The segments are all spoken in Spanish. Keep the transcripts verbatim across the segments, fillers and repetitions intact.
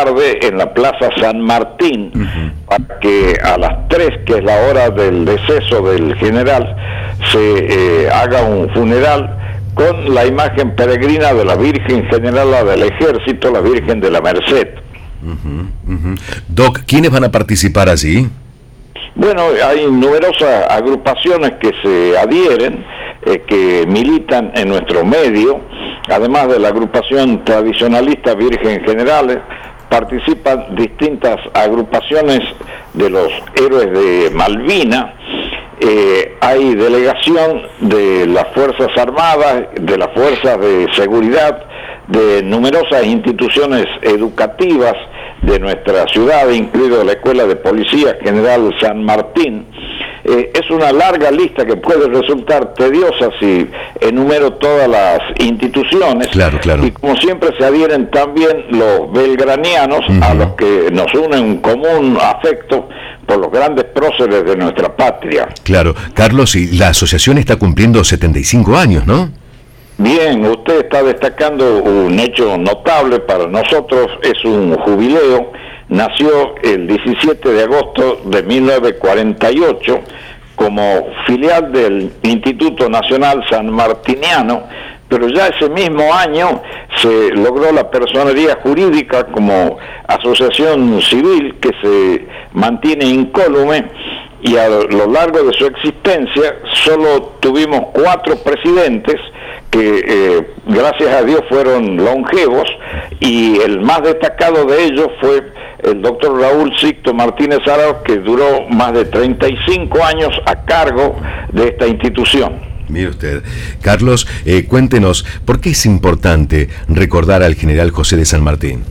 tarde en la Plaza San Martín, uh-huh. para que a las tres, que es la hora del deceso del general, se eh, haga un funeral con la imagen peregrina de la Virgen Generala del Ejército, la Virgen de la Merced. Uh-huh, uh-huh. Doc, ¿quiénes van a participar allí? Bueno, hay numerosas agrupaciones que se adhieren, eh, que militan en nuestro medio, además de la agrupación tradicionalista Virgen Generales. Participan distintas agrupaciones de los héroes de Malvina, eh, hay delegación de las Fuerzas Armadas, de las Fuerzas de Seguridad, de numerosas instituciones educativas de nuestra ciudad, incluido la Escuela de Policía General San Martín. Eh, es una larga lista que puede resultar tediosa si enumero todas las instituciones. Claro, claro. Y como siempre se adhieren también los belgranianos, uh-huh. a los que nos une un común afecto por los grandes próceres de nuestra patria. Claro, Carlos, y la asociación está cumpliendo setenta y cinco años, ¿no? Bien, usted está destacando un hecho notable para nosotros, es un jubileo. Nació el diecisiete de agosto de mil novecientos cuarenta y ocho como filial del Instituto Nacional Sanmartiniano, pero ya ese mismo año se logró la personería jurídica como asociación civil que se mantiene incólume, y a lo largo de su existencia solo tuvimos cuatro presidentes que eh, gracias a Dios fueron longevos, y el más destacado de ellos fue el doctor Raúl Sixto Martínez Arauz, que duró más de treinta y cinco años a cargo de esta institución. Mire usted, Carlos, eh, cuéntenos, ¿por qué es importante recordar al general José de San Martín?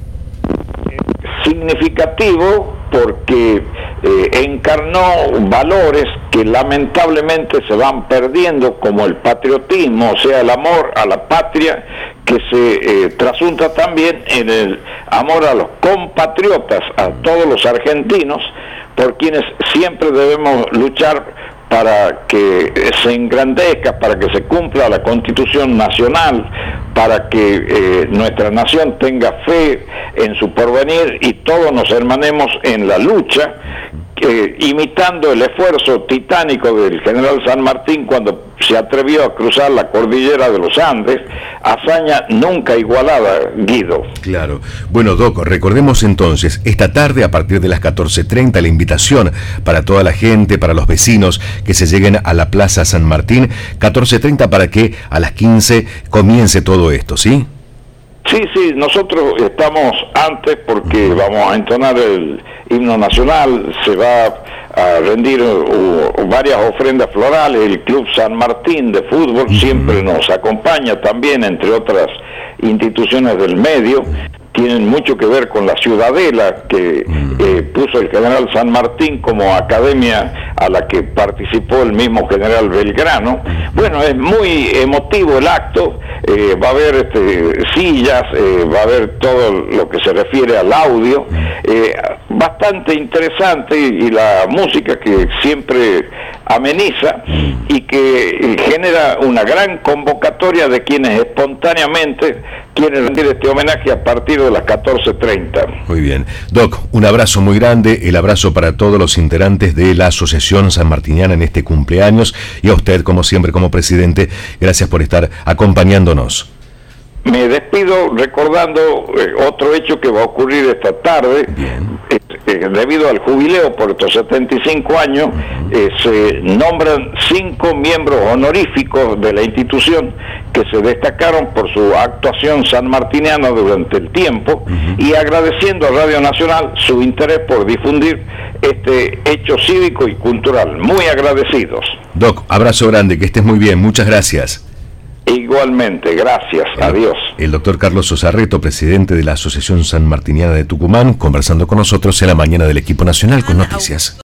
Significativo porque eh, encarnó valores que lamentablemente se van perdiendo, como el patriotismo, o sea, el amor a la patria, que se eh, trasunta también en el amor a los compatriotas, a todos los argentinos, por quienes siempre debemos luchar para que se engrandezca, para que se cumpla la Constitución Nacional, para que eh, nuestra nación tenga fe en su porvenir y todos nos hermanemos en la lucha, eh, imitando el esfuerzo titánico del general San Martín cuando se atrevió a cruzar la cordillera de los Andes, hazaña nunca igualada, Guido. Claro. Bueno, Doc, recordemos entonces, esta tarde a partir de las catorce treinta la invitación para toda la gente, para los vecinos que se lleguen a la Plaza San Martín, catorce treinta para que a las quince comience todo esto, ¿sí? Sí, sí, nosotros estamos antes porque vamos a entonar el himno nacional, se va a rendir uh, varias ofrendas florales, el Club San Martín de fútbol uh-huh. siempre nos acompaña también, entre otras instituciones del medio. Tienen mucho que ver con la Ciudadela que eh, puso el general San Martín como academia a la que participó el mismo general Belgrano. Bueno, es muy emotivo el acto, eh, va a haber este, sillas, eh, va a haber todo lo que se refiere al audio, eh, bastante interesante, y la música que siempre ameniza y que genera una gran convocatoria de quienes espontáneamente quieren rendir este homenaje a partir de las catorce treinta. Muy bien. Doc, un abrazo muy grande, el abrazo para todos los integrantes de la Asociación Sanmartiniana en este cumpleaños, y a usted, como siempre, como presidente, gracias por estar acompañándonos. Me despido recordando eh, otro hecho que va a ocurrir esta tarde. Eh, eh, debido al jubileo por estos setenta y cinco años, eh, se nombran cinco miembros honoríficos de la institución que se destacaron por su actuación sanmartiniana durante el tiempo, uh-huh. y agradeciendo a Radio Nacional su interés por difundir este hecho cívico y cultural. Muy agradecidos. Doc, abrazo grande, que estés muy bien, muchas gracias. Igualmente, gracias, el, adiós. El doctor Carlos Osarreto, presidente de la Asociación Sanmartiniana de Tucumán, conversando con nosotros en la mañana del Equipo Nacional con noticias.